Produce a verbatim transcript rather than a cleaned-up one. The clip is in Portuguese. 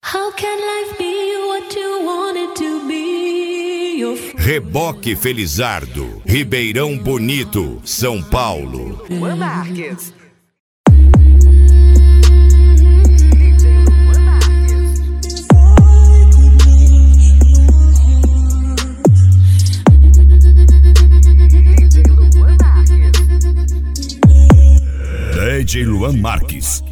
How can life be what you want it to be? Your Reboque Felizardo, Ribeirão Bonito, São Paulo. Luan Marques. D J Luan Marques.